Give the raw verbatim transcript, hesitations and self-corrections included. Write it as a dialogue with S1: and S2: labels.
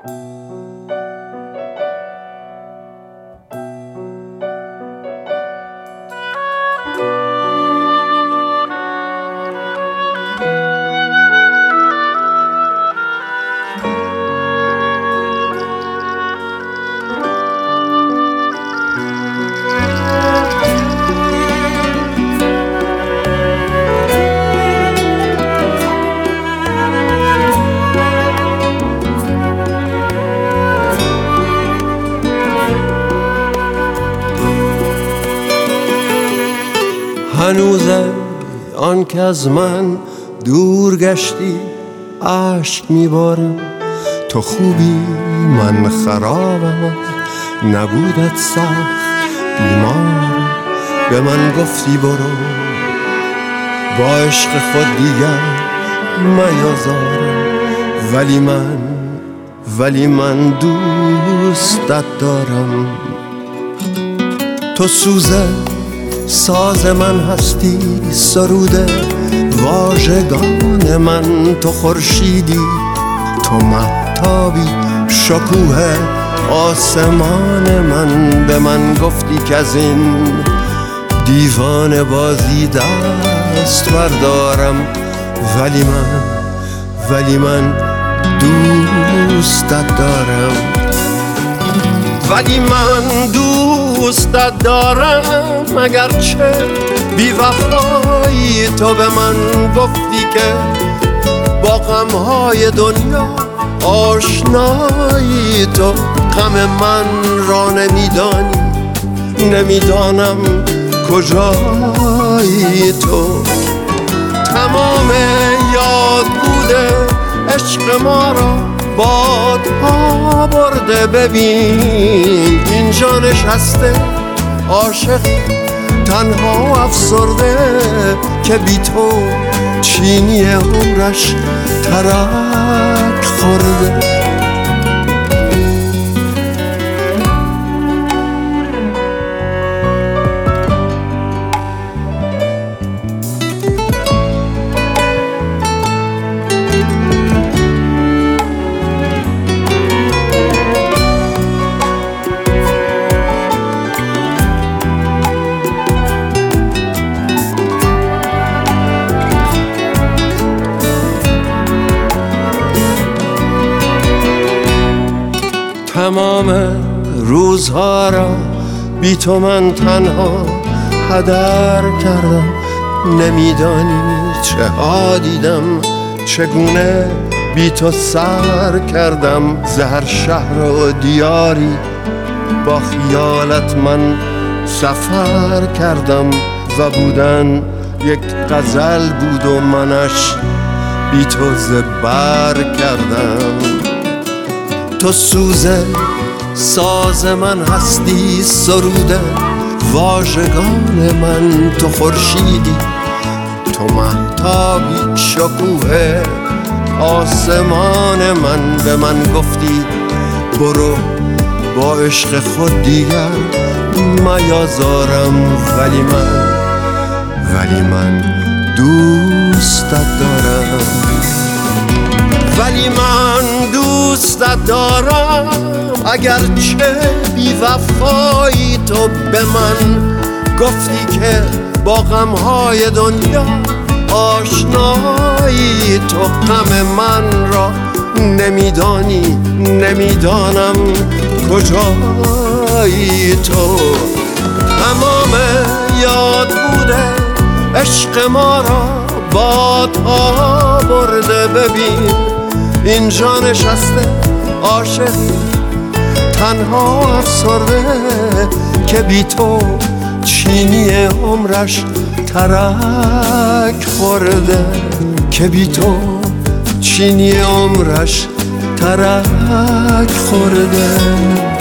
S1: هنوزه آن که از من دور گشتی عشق میبارم، تو خوبی من خرابم، نبودت سخت بیمارم. به من گفتی برو با عشق خود دیگر میازارم، ولی من ولی من دوستت دارم. تو سوزه ساز من هستی، سروده واژگان من، تو خورشیدی، تو مهتابی، شکوه آسمان من. به من گفتی که از این دیوانه بازی دست بردارم، ولی من ولی من دوستت دارم، ولی من دوستت دارم. اگرچه بی وفایی تو به من گفتی که با غمهای دنیا آشنایی، تو غم من را نمیدانی، نمیدانم کجایی تو. تمام یاد بوده عشق ما را بادها برده، ببین اینجا نشسته عاشق تنها افسرده، که بی تو چینی عمرش ترک خورده. تمام روزها را بی تو من تنها هدر کردم، نمیدانی چه ها دیدم، چگونه بی تو سر کردم. زهر شهر و دیاری با خیالت من سفر کردم، و بودن یک غزل بود و منش بی تو زبر کردم. تو سوزه ساز من هستی، سروده واژگان من، تو خورشیدی، تو مهتابی، شکوه آسمان من. به من گفتی برو با عشق خود دیگر میازارم، ولی من ولی من دوستت دارم، ولی من دوستت دارم. اگرچه بی وفایی تو به من گفتی که با غمهای دنیا آشنایی، تو غم من را نمیدانی، نمیدانم کجایی تو. تمام یاد بوده عشق ما را بادها برده، ببین اینجا نشسته عاشق تنها افسرده، که بی تو چینی عمرش ترک خورده، که بی تو چینی عمرش ترک خورده.